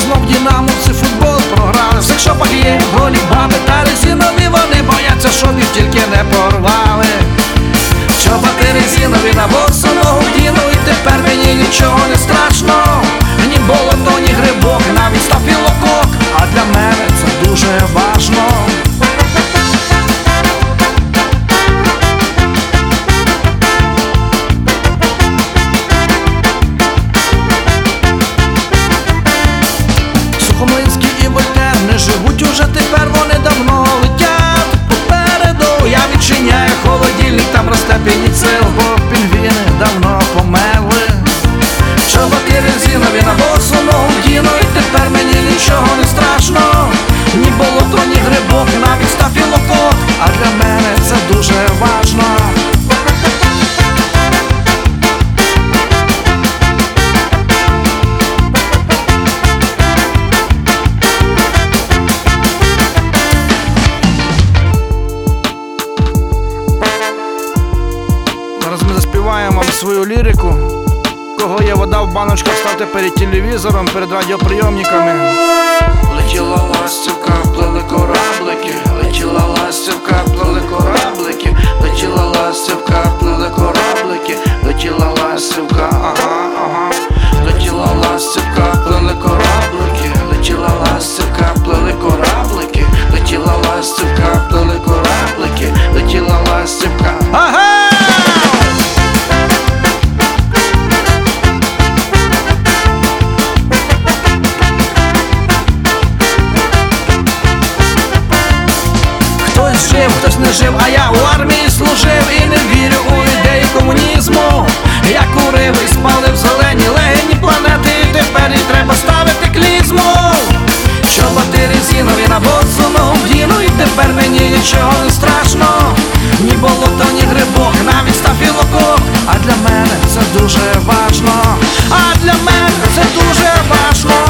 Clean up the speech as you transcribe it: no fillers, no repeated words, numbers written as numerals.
знов динамовці футбол програли. В секшопах є голі баби та резинові, вони бояться, щоб їх тільки не порвали. Чоботи резинові на босу ногу вдіну, і тепер мені нічого не страшно. Ні болото, ні грибок, навіть стафілокок, а для мене це дуже важно. Сухомлинський і Вольтер не живуть уже тепер, вони давно летять попереду. Я відчиняю холодильник, там росте пеніцил, бо пінгвіни давно померли. Чоботи резинові на босу ногу вдіну, і тепер мені нічого не страшно. Ні болото, ні грибок, навіть стафілокок, а для мене це дуже важно. Зараз ми заспіваємо вам свою лірику. Кого є вода в баночках, ставте перед телевізором, перед радіоприйомниками. Летіла ластівка, плили кораблики, летіла ластівка, плили кораблики, летіла ластівка, плили кораблики, летіла ластівка, ага, ага. Летіла ластівка, плили кораблики, летіла ластівка, плили кораблики, летіла ластівка, плили кораблики, летіла ластівка. Ага! Хтось жив, хтось не жив, а я у армії служив і не вірю у ідеї комунізму. Я курив і спалив зелені легені планети, і тепер їй треба ставити клізму. Чоботи резинові на босу ногу вдіну, і тепер мені нічого не страшно. Ні болото, ні грибок, навіть стафілокок, а для мене це дуже важно. А для мене це дуже важно.